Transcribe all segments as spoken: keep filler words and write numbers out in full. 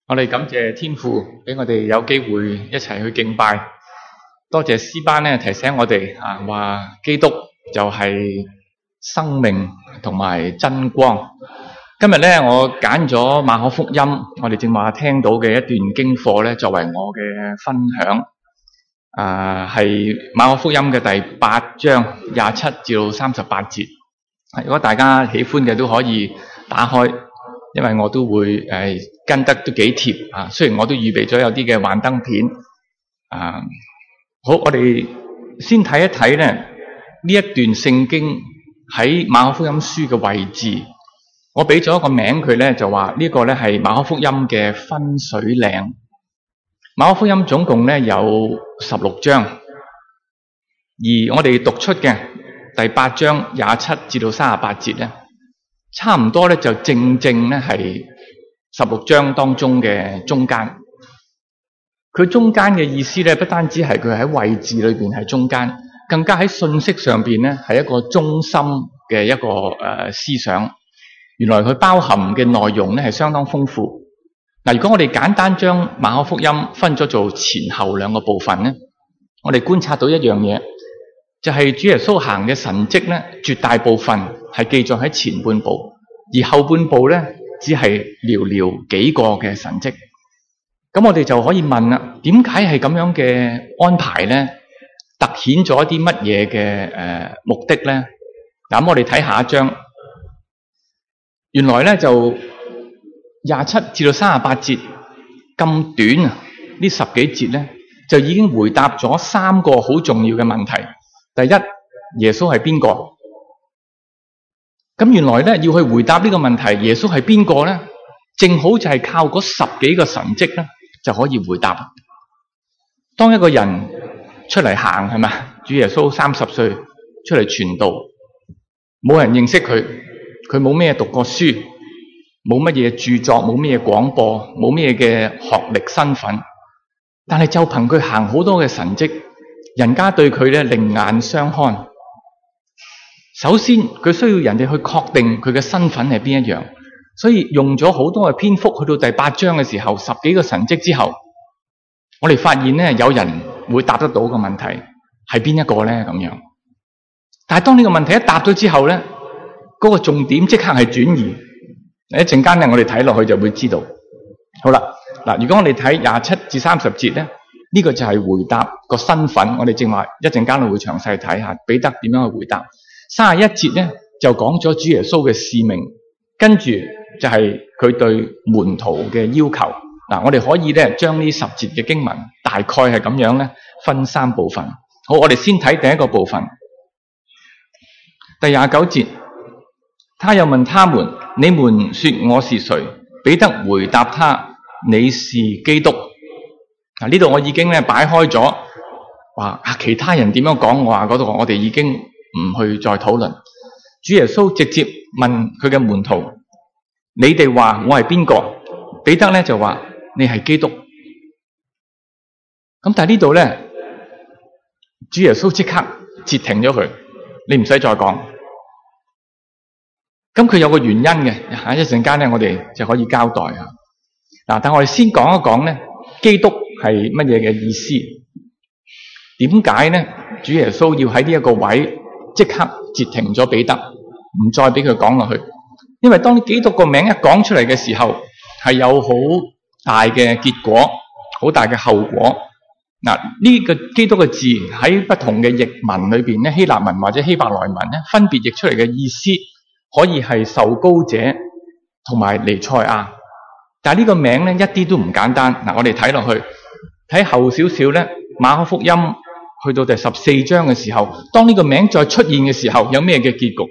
我哋感謝天父俾我哋有機會一齊去敬拜，多謝詩班咧提醒我哋啊，話基督就係生命同埋真光。今日咧我揀咗馬可福音，我哋正話聽到嘅一段經課咧，作為我嘅分享。啊，係馬可福音嘅第八章廿七至到三十八節。如果大家喜歡嘅都可以打開，因為我都會誒、呃、跟得都幾貼啊。雖然我都預備咗有啲嘅幻燈片啊。好，我哋先睇一睇咧呢一段聖經喺馬可福音書嘅位置。我俾咗一個名佢咧，就話呢個咧係馬可福音嘅分水嶺。馬可福音總共咧有十六章，而我哋讀出嘅第八章廿七至到三十八節咧，差唔多咧就正正咧係十六章當中嘅中間。佢中間嘅意思咧，不單止係佢喺位置裏邊係中間，更加喺信息上邊咧係一個中心嘅一個誒、呃、思想。原來佢包含嘅內容咧係相當豐富。嗱，如果我哋簡單將馬可福音分咗做前後兩個部分咧，我哋觀察到一樣嘢，就係、是、主耶穌行嘅神蹟咧，絕大部分係記載喺前半部，而後半部咧只係寥寥幾個嘅神蹟。咁我哋就可以問啦，點解係咁樣嘅安排咧？凸顯咗一啲乜嘢嘅誒目的咧？嗱，咁我哋睇下一章，原來咧就廿七至到三十八節咁短啊，呢十幾節咧就已經回答咗三個好重要嘅問題。第一，耶穌係邊個？咁原來咧要去回答呢個問題，耶穌係邊個咧？正好就係靠嗰十幾個神蹟咧就可以回答。當一個人出嚟行係咪？主耶穌三十歲出嚟傳道，冇人認識佢，佢冇咩讀過書，冇乜嘢著作，冇咩嘢廣播，冇咩嘅學歷身份，但係就憑佢行好多嘅神蹟，人家對佢咧另眼相看。首先佢需要人哋去確定佢嘅身份係邊一樣，所以用咗好多嘅篇幅，去到第八章嘅時候，十幾個神蹟之後，我哋發現咧有人會答得到個問題係邊一個咧咁樣。但係當呢個問題一答咗之後咧，嗰個重點即刻係轉移。一陣間咧，我哋睇落去就會知道。好啦，嗱，如果我哋睇廿七至三十節咧，呢、這個就係回答個身份。我哋正話一陣間會詳細睇下彼得點樣去回答。三十一節咧就講咗主耶穌嘅使命，跟住就係佢對門徒嘅要求。嗱，我哋可以咧將呢十節嘅經文大概係咁樣咧分三部分。好，我哋先睇第一個部分，第廿九節。他又問他們：你們說我是誰？彼得回答他：你是基督。嗱，呢度我已經咧擺開咗，話其他人點樣講，我話嗰度我哋已經唔去再討論。主耶穌直接問佢嘅門徒：你哋話我係邊個？彼得咧就話：你係基督。咁但係呢度咧，主耶穌即刻截停咗佢，你唔使再講。咁佢有個原因嘅，下一陣間咧，我哋就可以交代啊。嗱，但我哋先講一講咧，基督係乜嘢嘅意思？點解咧？主耶穌要喺呢一個位即刻截停咗彼得，唔再俾佢講落去？因為當基督個名一講出嚟嘅時候，係有好大嘅結果，好大嘅後果。嗱，呢個基督嘅字喺不同嘅譯文裏邊咧，希臘文或者希伯來文咧，分別譯出嚟嘅意思。可以係受膏者同埋彌賽亞，但係呢個名咧一啲都唔簡單。嗱，我哋睇落去，睇後少少咧，馬可福音去到第十四章嘅時候，當呢個名再出現嘅時候，有咩嘅結局？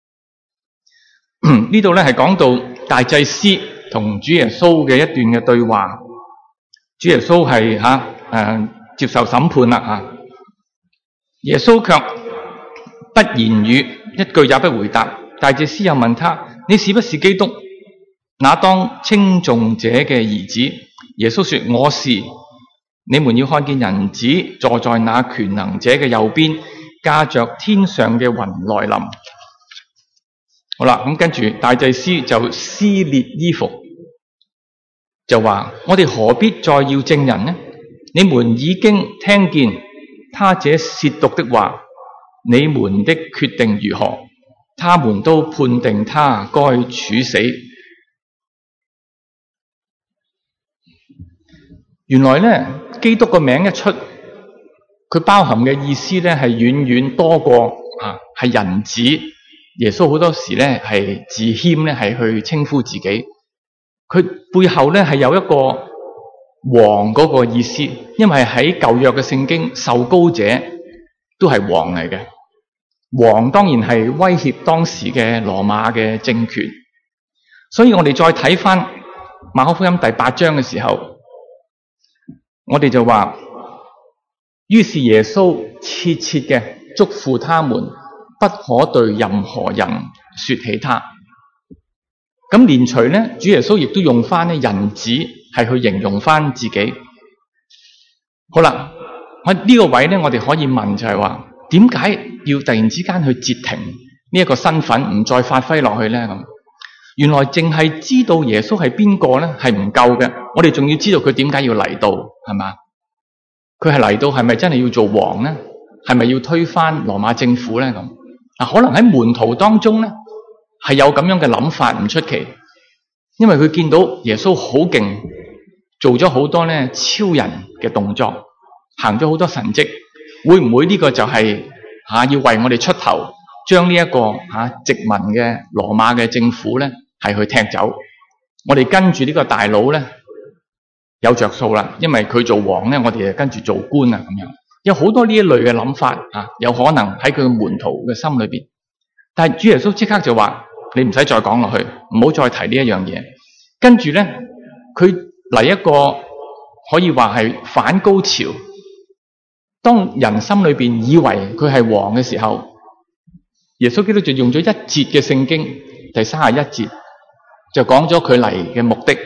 呢度咧係講到大祭司同主耶穌嘅一段嘅對話。主耶穌係吓誒接受審判啦吓，耶穌卻不言語，一句也不回答。大祭司又問他：你是不是基督，那當稱頌者嘅兒子？耶穌說：我是。你們要看見人子坐在那權能者嘅右邊，駕着天上嘅雲來臨。好啦，咁跟住大祭司就撕裂衣服， 就話：我哋何必再要證人呢？你們已經聽見他這褻瀆的話，你們的決定如何？他們都判定他該處死。原來咧，基督個名一出，佢包含嘅意思咧係遠遠多過啊，係人子。耶穌好多時咧係自謙咧，係去稱呼自己。佢背後咧係有一個王嗰個意思，因為喺舊約嘅聖經，受膏者都係王嚟嘅。王當然係威脅當時嘅羅馬嘅政權。所以我哋再睇翻馬可福音第八章嘅時候，我哋就話，於是耶穌切切嘅囑咐他們，不可對任何人說起他。咁連隨咧，主耶穌亦都用翻咧人子係去形容翻自己。好啦，喺呢個位咧，我哋可以問就係話，點解要突然之間去截停呢一個身份，唔再發揮落去咧？咁原來淨係知道耶穌係邊個咧，係唔夠嘅。我哋仲要知道佢點解要嚟到，係嘛？佢係嚟到係咪真係要做王咧？係咪要推翻羅馬政府咧？咁嗱，可能喺門徒當中咧係有咁樣嘅諗法，唔出奇，因為佢見到耶穌好勁，做咗好多咧超人嘅動作，行咗好多神蹟，會唔會呢個就係吓要為我哋出頭，將呢一個吓殖民嘅羅馬嘅政府咧係去踢走？我哋跟住呢個大佬咧有着數啦，因為佢做王咧，我哋就跟住做官啊，咁樣有好多呢一類嘅諗法啊，有可能喺佢嘅門徒嘅心裏邊。但係主耶穌即刻就話：你唔使再講落去，唔好再提呢一樣嘢。跟住咧，佢嚟一個可以話係反高潮。當人心裏邊以為佢係王嘅時候，耶穌基督就用咗一節嘅聖經，第三十一節就講咗佢嚟嘅目的。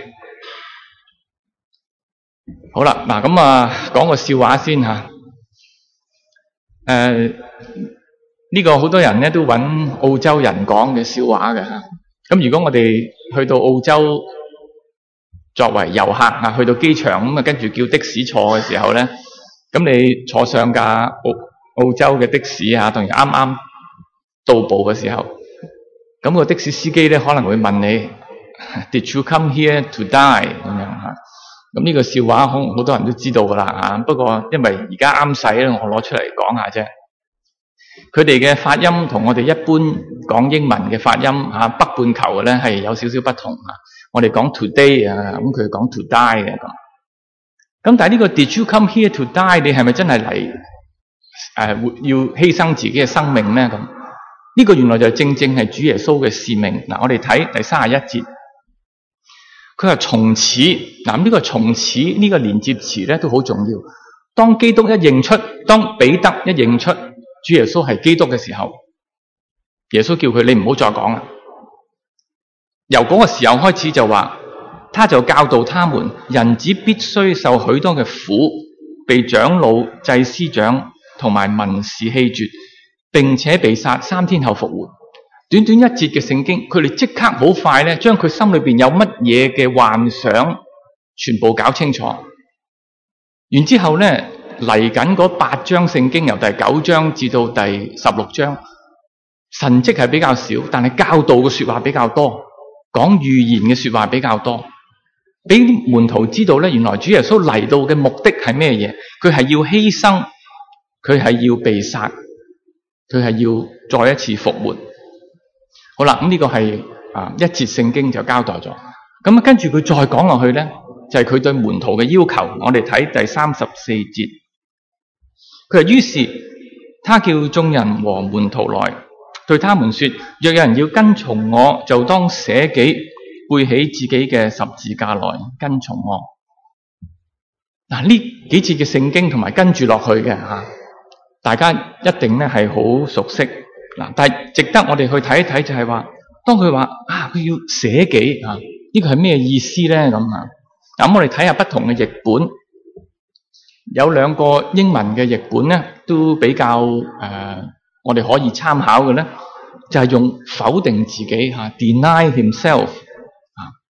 好啦，嗱咁啊，講個笑話先吓。誒、呃，呢、這個好多人咧都揾澳洲人講嘅笑話嘅吓。咁如果我哋去到澳洲作為遊客啊，去到機場咁啊，跟住叫的士坐嘅時候咧，咁你坐上架澳澳洲嘅的，的士啊，同埋啱啱到埗嘅時候，咁、那個的士司機咧可能會問你 ：Did you come here to die？ 咁樣吓。咁呢個笑話可能好多人都知道噶啦吓，不過因為而家啱使咧，我攞出嚟講下啫。佢哋嘅發音同我哋一般講英文嘅發音吓，北半球嘅咧係有少少不同啊。我哋講 today 啊，咁佢講 to die 嘅咁。咁但係呢個 Did you come here to die？ 你係咪真係嚟誒要犧牲自己嘅生命咧？咁呢個原來就正正係主耶穌嘅使命。嗱，我哋睇第三十一節。佢話從此，嗱呢個從此呢個連接詞咧都好重要。當基督一認出，當彼得一認出主耶穌係基督嘅時候，耶穌叫佢你唔好再講啦。由嗰個時候開始就話，他就教導他們，人子必須受許多嘅苦，被長老、祭司長同埋文士棄絕，並且被殺，三天後復活。短短一節嘅聖經，佢哋即刻好快咧，將佢心裏邊有乜嘢嘅幻想，全部搞清楚。然之後咧，嚟緊嗰八章聖經，由第九章至到第十六章，神蹟係比較少，但係教導嘅說話比較多，講預言嘅說話比較多，俾門徒知道咧，原來主耶穌嚟到嘅目的係咩嘢？佢係要犧牲，佢係要被殺，佢係要再一次復活。好啦，咁、這、呢個係啊一節聖經就交代咗。咁啊，跟住佢再講落去咧，就係、是、佢對門徒嘅要求。我哋睇第三十四節，佢話：於是他叫眾人和門徒來，對他們說：若有人要跟從我，就當捨己，背起自己嘅十字架來跟從我。嗱，呢幾節嘅聖經同埋跟住落去嘅吓，大家一定咧係好熟悉。嗱，但係值得我哋去睇一睇，就係話，當佢話啊，佢要捨己啊，呢個係咩意思咧？咁啊，咁我哋睇下不同嘅譯本，有兩個英文嘅譯本咧，都比較誒、呃，我哋可以參考嘅咧，就係、是、用否定自己吓 ，deny himself 啊，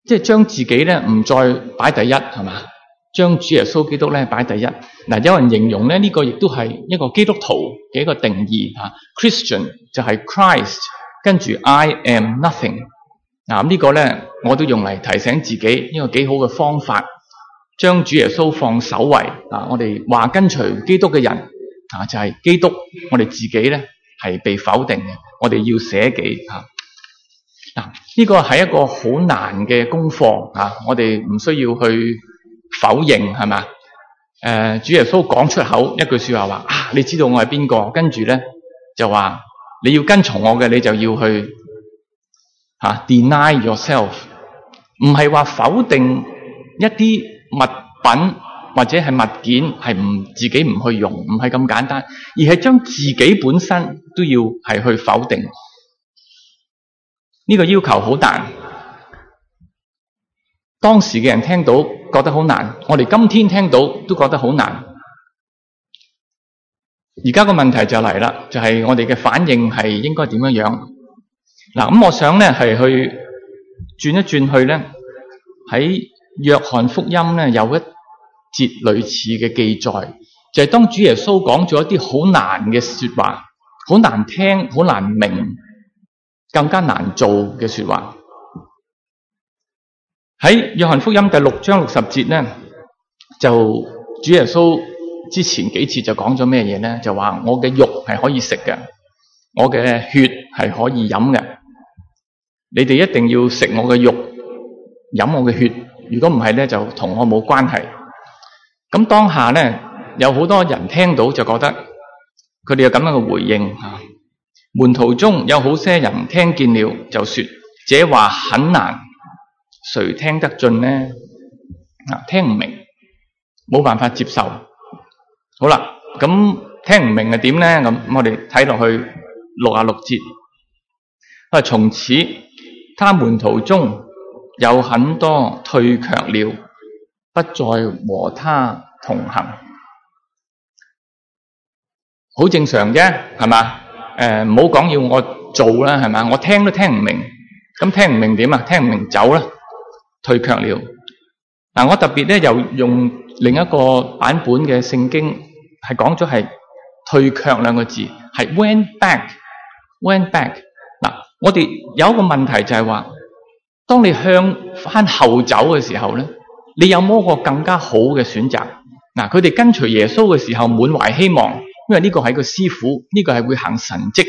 即係將自己咧唔再擺第一，係嘛？將主耶穌基督咧擺第一。嗱，有人形容咧呢個亦都係一個基督徒嘅一個定義嚇。Christian 就係 Christ， 跟住 I am nothing。嗱，呢個咧我都用嚟提醒自己一個幾好嘅方法，將主耶穌放首位啊！我哋話跟隨基督嘅人啊，就係基督，我哋自己咧係被否定嘅，我哋要捨己嚇。嗱，呢個係一個好難嘅功課啊！我哋唔需要去否認，係嘛？誒、呃，主耶穌講出口一句說話話啊，你知道我係邊個？跟住咧就話你要跟從我嘅，你就要去吓、啊、deny yourself， 唔係話否定一啲物品或者係物件係唔自己唔去用，唔係咁簡單，而係將自己本身都要係去否定。呢個要求好難，當時嘅人聽到覺得好難，我哋今天聽到都覺得好難。而家個問題就嚟啦，就係、是、我哋嘅反應係應該點樣樣？嗱，咁我想咧係去轉一轉去咧，喺約翰福音咧有一節類似嘅記載，就係、是、當主耶穌講咗一啲好難嘅說話，好難聽、好難明、更加難做嘅說話。喺約翰福音第六章六十節咧，就主耶穌之前幾次就講咗咩嘢咧？就話我嘅肉係可以食嘅，我嘅血係可以飲嘅。你哋一定要食我嘅肉，飲我嘅血。如果唔係咧，就同我冇關係。咁當下咧，有好多人聽到就覺得佢哋有咁樣嘅回應啊。門徒中有好些人聽見了，就說：這話很難，誰聽得進呢？啊，聽唔明，冇辦法接受。好啦，咁聽唔明係點咧？咁我哋睇落去六十六節。啊，從此他門徒中有很多退卻了，不再和他同行。好正常啫，係嘛？誒，唔好講要我做啦，係嘛？我聽都聽唔明，咁聽唔明點啊？聽唔明走啦，退卻了。嗱，我特別咧又用另一個版本嘅聖經係講咗係退卻兩個字，係 went back，went back。嗱，我哋有一個問題就係話，當你向翻後走嘅時候咧，你有冇一個更加好嘅選擇？嗱，佢哋跟隨耶穌嘅時候滿懷希望，因為呢個係個師傅，呢個係會行神蹟、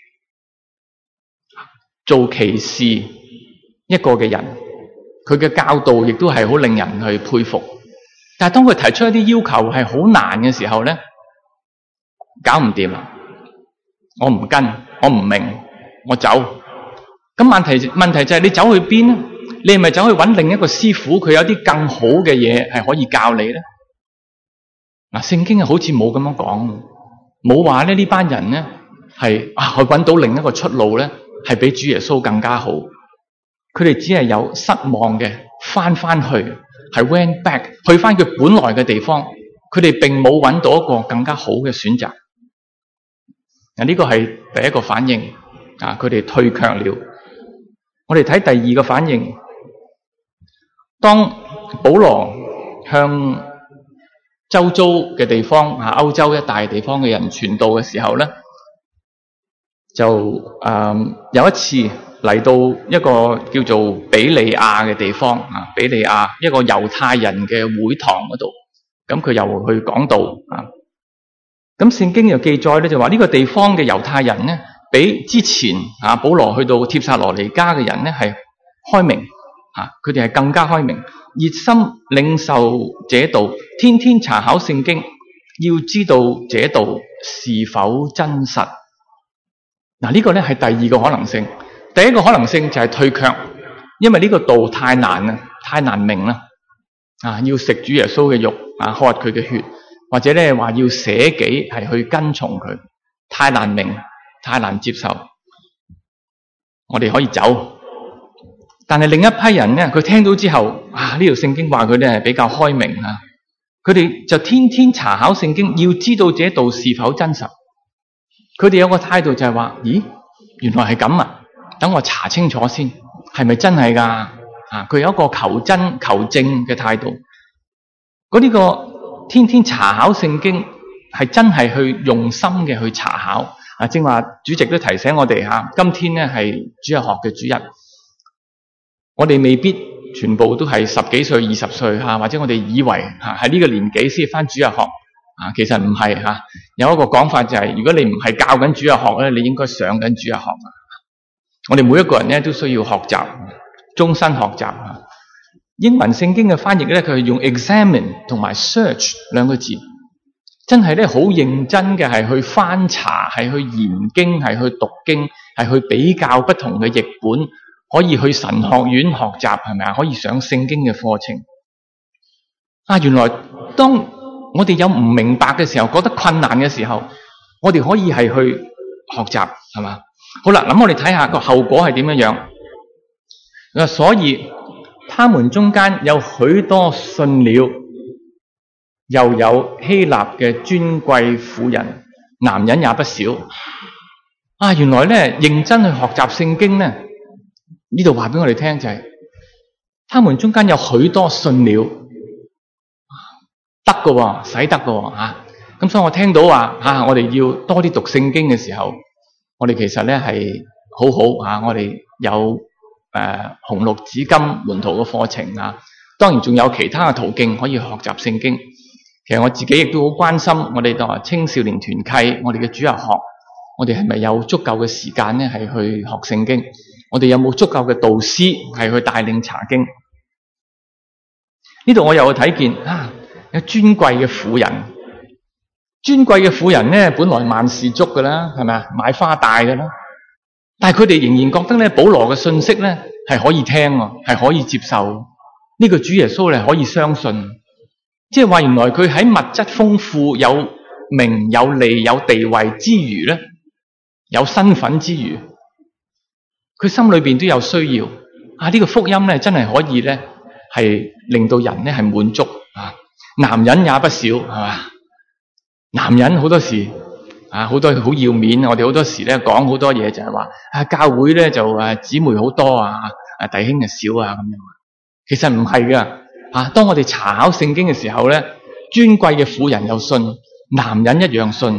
做奇事一個嘅人，佢嘅教導亦都係好令人去佩服。但係當佢提出一啲要求係好難嘅時候咧，搞唔掂啦，我唔跟，我唔明，我走。咁問題問題就係你走去邊咧？你係咪走去揾另一個師傅？佢有啲更好嘅嘢係可以教你咧？嗱，聖經好似冇咁樣講，冇話咧呢班人咧係啊去揾到另一個出路咧，係比主耶穌更加好。佢哋只係有失望嘅，翻翻去係 went back， 去翻佢本來嘅地方。佢哋並冇揾到一個更加好嘅選擇。嗱，呢個係第一個反應啊，佢哋退卻了。我哋睇第二個反應，當保羅向周遭嘅地方啊，歐洲一帶地方嘅人傳道嘅時候咧，就誒、嗯、有一次嚟到一個叫做比利亞嘅地方啊，比利亞一個猶太人嘅會堂嗰度，咁佢又去講道啊。咁聖經又記載咧，就話呢個地方嘅猶太人咧，比之前啊保羅去到帖撒羅尼迦嘅人咧係開明啊，佢哋係更加開明，熱心領受這道，天天查考聖經，要知道這道是否真實。嗱，呢個咧係第二個可能性。第一個可能性就係退卻，因為呢個道太難啦，太難明啦啊，要食主耶穌嘅肉啊，喝佢嘅血，或者咧話要捨己係去跟從佢，太難明，太難接受。我哋可以走，但係另一批人咧，佢聽到之後啊，呢條聖經話佢哋係比較開明啊，佢哋就天天查考聖經，要知道這道是否真實。佢哋有個態度就係話：咦，原來係咁啊！等我查清楚先，係咪真係噶？ 啊，佢有一個求真求證嘅態度。嗰呢個天天查考聖經係真係去用心嘅去查考。啊，正話主席都提醒我哋吓，今天咧係主日學嘅主日，我哋未必全部都係十幾歲、二十歲吓，或者我哋以為吓喺呢個年紀先返主日學啊，其實唔係吓。有一個講法就係、是，如果你唔係教緊主日學咧，你應該上緊主日學。我哋每一個人咧都需要學習，終身學習。英文聖經嘅翻譯咧，佢係用 examine 同埋 search 兩個字。真係咧好認真嘅係去翻查，係去研經，係去讀經，係去比較不同嘅譯本，可以去神學院學習，係咪啊？可以上聖經嘅課程。啊，原來當我哋有唔明白嘅時候，覺得困難嘅時候，我哋可以係去學習，係嘛？好啦，咁我哋睇下個後果係點樣樣。所以他們中間有許多信了，又有希臘嘅尊貴婦人，男人也不少。啊，原來咧認真去學習聖經咧，呢度話俾我哋聽就係、是，他們中間有許多信了，得㗎喎，使得㗎喎吓。咁、啊、所以我聽到話啊，我哋要多啲讀聖經嘅時候，我哋其實咧係好好啊，我哋有誒、呃、紅綠紫金門徒嘅課程啊，當然仲有其他嘅途徑可以學習聖經。其實我自己亦都好關心我哋當青少年團契，我哋嘅主日學，我哋係咪有足夠嘅時間咧係去學聖經？我哋有冇足夠嘅導師係去帶領查經？呢度我又睇見啊，有尊貴嘅婦人，尊貴嘅婦人咧，本來萬事足㗎啦，係咪啊？買花戴㗎啦，但係佢哋仍然覺得咧，保羅嘅信息咧係可以聽，係可以接受，呢個主耶穌咧可以相信。即係話原來佢喺物質豐富、有名有利有地位之餘咧，有身份之餘，佢心裏邊都有需要啊！呢、這個福音咧真係可以咧係令到人咧係滿足啊！男人也不少，係嘛？男人好多時啊，好多好要面，我哋好多時咧講好多嘢就係話啊，教會咧就誒姊妹好多啊，啊弟兄就少啊咁樣。其實唔係噶。啊！當我哋查考聖經嘅時候咧，尊貴嘅婦人又信，男人一樣信。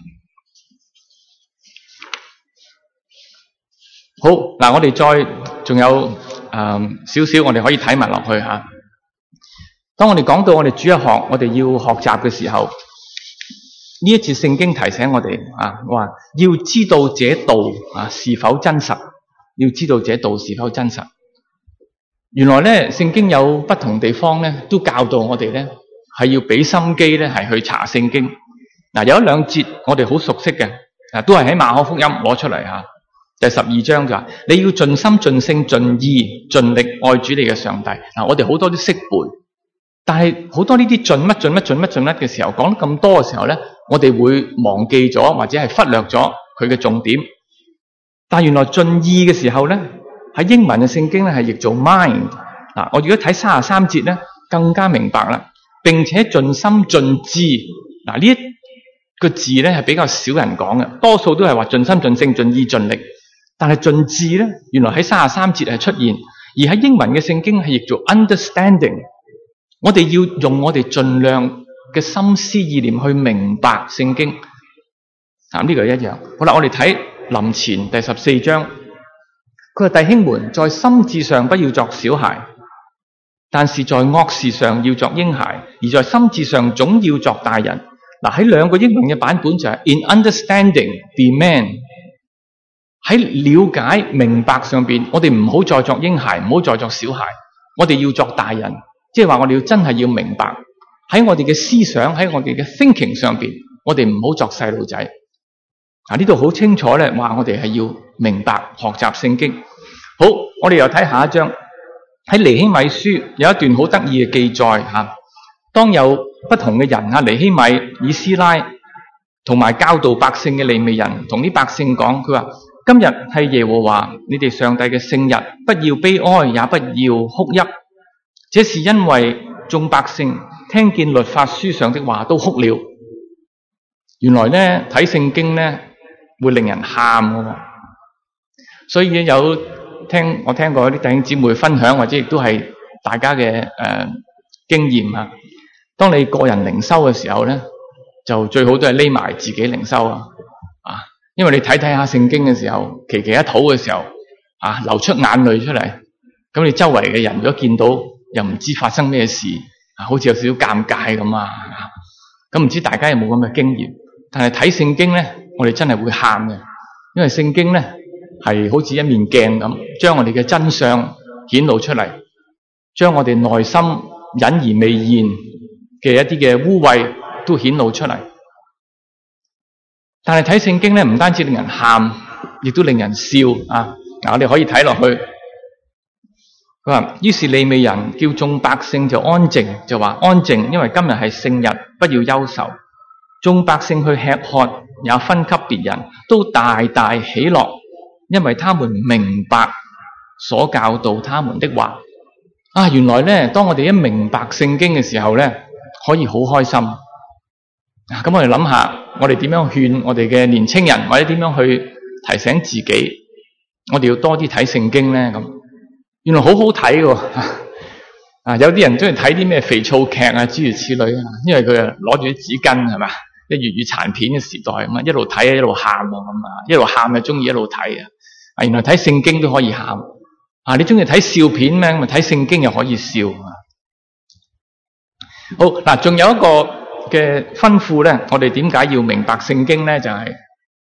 好嗱，我哋再仲有誒少少，我哋可以睇埋落去吓。當我哋講到我哋主日學，我哋要學習嘅時候，呢一節聖經提醒我哋啊，話要知道這道啊是否真實，要知道這道是否真實。原來咧，聖經有不同地方咧，都教導我哋咧，係要俾心機咧，係去查聖經。嗱，有一兩節我哋好熟悉嘅，啊，都係喺馬可福音攞出嚟吓。第十二章就話，你要盡心、盡性、盡意、盡力愛主你嘅上帝。嗱，我哋好多都識背，但係好多呢啲盡乜盡乜盡乜盡乜嘅時候，講得咁多嘅時候咧，我哋會忘記咗或者係忽略咗佢嘅重點。但原來盡意嘅時候咧，喺英文嘅聖經咧係譯做 mind。嗱，我如果睇三十三節咧，更加明白啦。並且盡心盡智，嗱呢一個字咧係比較少人講嘅，多數都係話盡心盡性盡意盡力。但係盡智咧，原來喺三十三節係出現，而喺英文嘅聖經係譯做 understanding。我哋要用我哋盡量嘅心思意念去明白聖經。嗱，呢個係一樣。好啦，我哋睇林前第十四章。佢話，弟兄們，在心智上不要作小孩，但是在惡事上要作嬰孩，而在心智上總要作大人。嗱，喺兩個英文嘅版本就係 in understanding be man。喺了解明白上邊，我哋唔好再作嬰孩，唔好再作小孩，我哋要作大人。即係話我哋要真係要明白喺我哋嘅思想，喺我哋嘅 thinking 上邊，我哋唔好作細路仔。嗱，呢度好清楚咧，話我哋係要明白學習聖經。好，我哋又睇下一章，喺尼希米書有一段好得意嘅記載吓。當有不同嘅人吓，尼希米、以斯拉同埋教導百姓嘅利未人，同啲百姓講，佢話今日係耶和華你哋上帝嘅聖日，不要悲哀，也不要哭泣。這是因為眾百姓聽見律法書上的話都哭了。原來咧睇聖經咧會令人喊嘅，所以有聽我聽過啲弟兄姊妹分享，或者亦都係大家嘅誒、呃、經驗啊。當你個人靈修嘅時候咧，就最好都係匿埋自己靈修啊，啊，因為你睇睇下聖經嘅時候，祈祈一禱嘅時候，啊，流出眼淚出嚟，咁你周圍嘅人如果見到，又唔知發生咩事，啊，好似有少少尷尬咁啊，咁唔知大家有冇咁嘅經驗？但係睇聖經咧，我哋真係會喊嘅，因為聖經咧係好似一面鏡咁，將我哋嘅真相顯露出嚟，將我哋內心隱而未現嘅一啲嘅污穢都顯露出嚟。但係睇聖經咧，唔單止令人喊，亦都令人笑啊！嗱，我哋可以睇落去。佢話：於是利未人叫眾百姓就安靜，就話安靜，因為今日係聖日，不要憂愁。眾百姓去吃喝，也分給別人，都大大喜樂，因為他們明白所教導他們的話。啊，原來咧，當我哋一明白聖經嘅時候咧，可以好開心。啊，咁我哋諗下，我哋點樣勸我哋嘅年青人，或者點樣去提醒自己，我哋要多啲睇聖經咧？咁原來好好睇喎！啊，有啲人中意睇啲咩肥皂劇啊，諸如此類啊，因為佢啊攞住啲紙巾係嘛，啲粵語殘片嘅時代咁啊，一路睇一路喊啊咁啊，一路喊就中意一路睇啊。啊，原來睇聖經都可以喊啊！你中意睇笑片咩？咪睇聖經又可以笑啊！好嗱，仲有一個嘅吩咐咧，我哋點解要明白聖經咧？就係、是、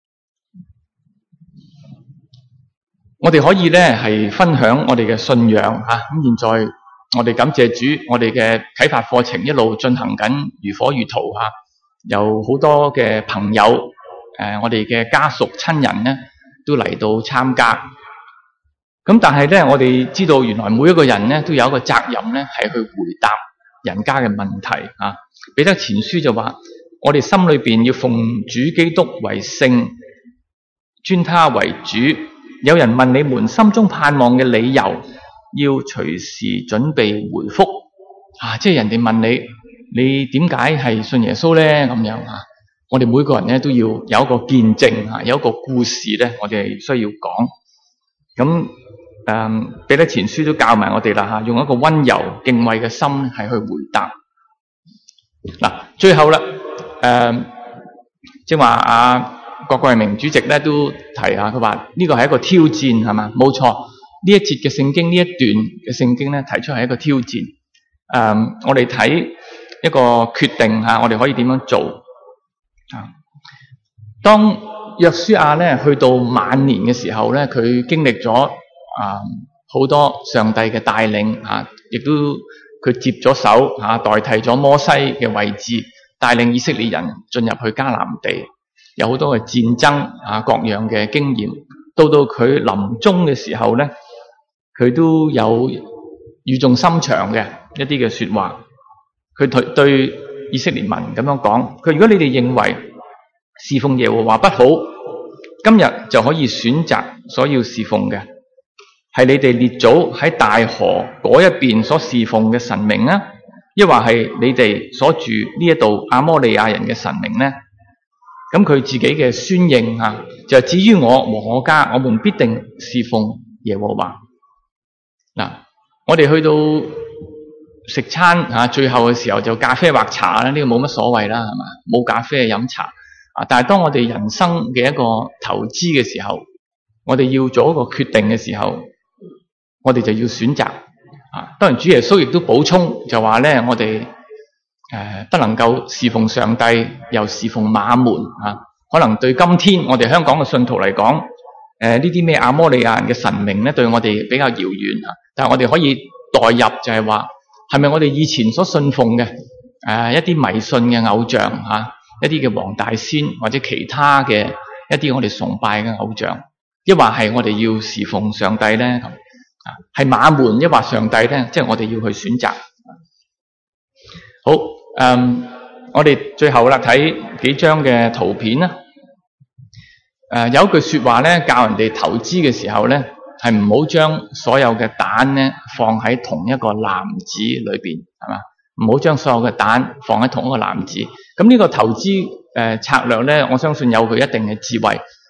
我哋可以咧係分享我哋嘅信仰嚇。咁、啊、現在我哋感謝主，我哋嘅啟發課程一路進行緊，如火如荼嚇、啊。有好多嘅朋友誒、呃，我哋嘅家屬親人咧都嚟到參加。咁但係咧，我哋知道原來每一個人咧都有一個責任咧，係去回答人家嘅問題啊。彼得前書就話：我哋心裏邊要奉主基督為聖，尊他為主。有人問你們心中盼望嘅理由，要隨時準備回覆啊！即係人哋問你，你點解係信耶穌咧？咁樣啊，我哋每個人咧都要有一個見證啊，有一個故事咧，我哋需要講。咁誒，彼得前書都教埋我哋啦嚇，用一個溫柔敬畏嘅心係去回答。嗱，最後啦，誒，即係話阿郭桂明主席咧都提下，佢話呢個係一個挑戰係嘛？冇錯，呢一節嘅聖經，呢一段嘅聖經咧提出係一個挑戰。誒、嗯，我哋睇一個決定嚇，我哋可以點樣做啊？當約書亞咧去到晚年嘅時候咧，佢經歷咗啊好多上帝嘅帶領啊，亦都佢接咗手嚇、啊，代替咗摩西嘅位置，帶領以色列人進入去迦南地，有好多嘅戰爭啊，各樣嘅經驗。到到佢臨終嘅時候咧，佢都有語重心長嘅一啲嘅說話。佢對對以色列民咁樣講：佢如果你哋認為侍奉耶和華不好，今日就可以選擇所要侍奉嘅，係你哋列祖喺大河嗰一邊所侍奉嘅神明啊，抑或係你哋所住呢一度亞摩利亞人嘅神明呢？咁佢自己嘅宣認啊，就至於我和我家，我們必定侍奉耶和華。嗱，我哋去到食餐啊，最後嘅時候就咖啡或茶啦，呢個冇乜所謂啦，係嘛？冇咖啡飲茶啊，但係當我哋人生嘅一個投資嘅時候，我哋要做一個決定嘅時候，我哋就要選擇啊。當然主耶穌亦都補充就話咧，我哋誒、呃、不能夠侍奉上帝又侍奉馬門啊。可能對今天我哋香港嘅信徒嚟講，誒呢啲咩亞摩利亞人嘅神明咧，對我哋比較遙遠啊。但係我哋可以代入就係話，係咪我哋以前所信奉嘅誒、呃、一啲迷信嘅偶像啊，一啲嘅黃大仙或者其他嘅一啲我哋崇拜嘅偶像，抑或係我哋要侍奉上帝咧？咁啊，係馬門抑或上帝咧？即係我哋要去選擇。好，誒、嗯，我哋最後啦睇幾張嘅圖片啦。誒、呃，有一句說話咧，教人哋投資嘅時候咧，係唔好將所有嘅蛋咧放喺同一個籃子裏邊，係嘛？唔好將所有嘅蛋放喺同一個籃子。咁呢個投資誒、呃、策略咧，我相信有佢一定嘅智慧。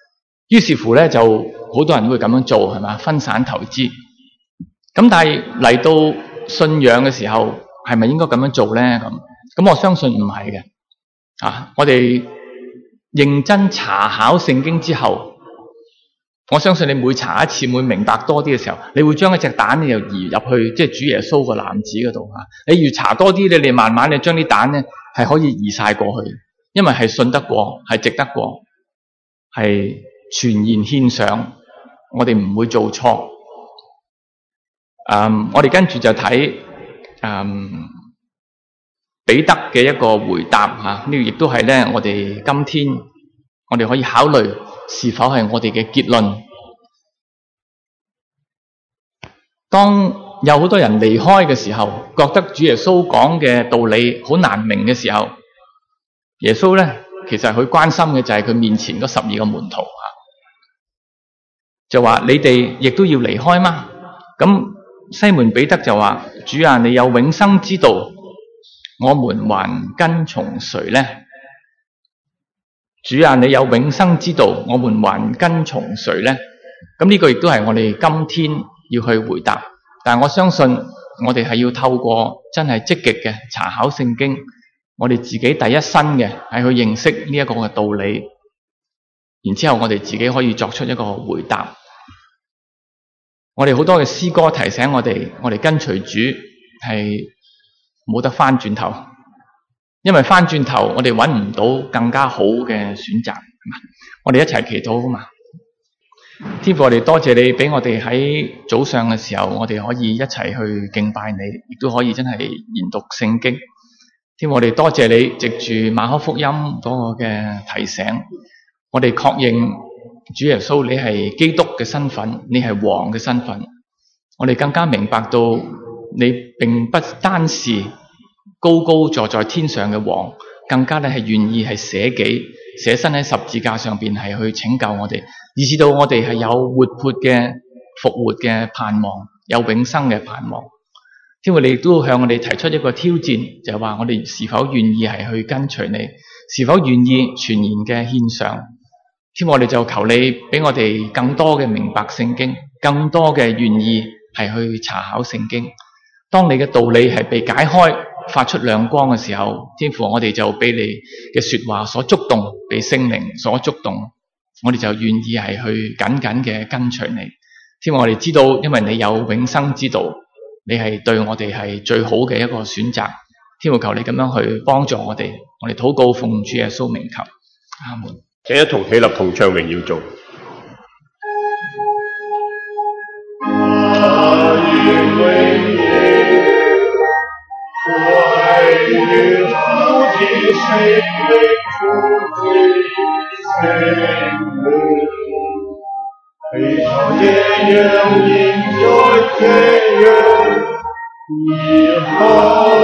於是乎咧，就好多人會咁樣做，係嘛？分散投資。咁但係嚟到信仰嘅時候，係咪應該咁樣做咧？咁咁我相信唔係嘅。啊，我哋認真查考聖經之後，我相信你每查一次，每明白多啲嘅時候，你會將一隻蛋你又移入去，即係主耶穌個籃子嗰度嚇。你越查多啲，你你慢慢你將啲蛋咧係可以移晒過去，因為係信得過，係值得過，係全然獻上，我哋唔會做錯。嗯，我哋跟住就睇嗯彼得嘅一個回答嚇，呢個亦都係咧我哋今天我哋可以考慮是否係我哋嘅結論。當有好多人離開嘅時候，覺得主耶穌講嘅道理好難明嘅時候，耶穌咧其實佢關心嘅就係佢面前嗰十二個門徒嚇，就話你哋亦都要離開嗎？咁西門彼得就話：主啊，你有永生之道，我們還跟從誰呢？主啊，你有永生之道，我們還跟從誰呢？咁呢個亦都係我哋今天要去回答。但係我相信我哋係要透過真係積極嘅查考聖經，我哋自己第一身嘅係去認識呢一個嘅道理，然之後我哋自己可以作出一個回答。我哋好多嘅詩歌提醒我哋，我哋跟隨主係冇得翻轉頭，因為翻轉頭我哋揾唔到更加好嘅選擇。我哋一齊祈禱好嘛？天父，我哋多謝你俾我哋喺早上嘅時候，我哋可以一齊去敬拜你，亦都可以真係研讀聖經。天父，我哋多謝你藉住馬可福音嗰個嘅提醒，我哋確認主耶穌你係基督嘅身份，你係王嘅身份。我哋更加明白到你並不單是高高坐在天上嘅王，更加咧係願意係捨己捨身喺十字架上邊係去拯救我哋，以致到我哋係有活潑嘅復活嘅盼望，有永生嘅盼望。天父，你亦都向我哋提出一個挑戰，就係話我哋是否願意係去跟隨你，是否願意全然嘅獻上。天父，我哋就求你俾我哋更多嘅明白聖經，更多嘅願意係去查考聖經。當你嘅道理係被解開，發出亮光嘅時候，天父，我哋就被你嘅說話所觸動，被聖靈所觸動，我哋就願意係去緊緊嘅跟隨你。天父，我哋知道，因為你有永生之道，你係對我哋係最好嘅一個選擇。天父，求你咁樣去幫助我哋，我哋禱告奉主耶穌名求，阿門。 請一同起立同唱榮耀頌。 非常烈阳映在天原以后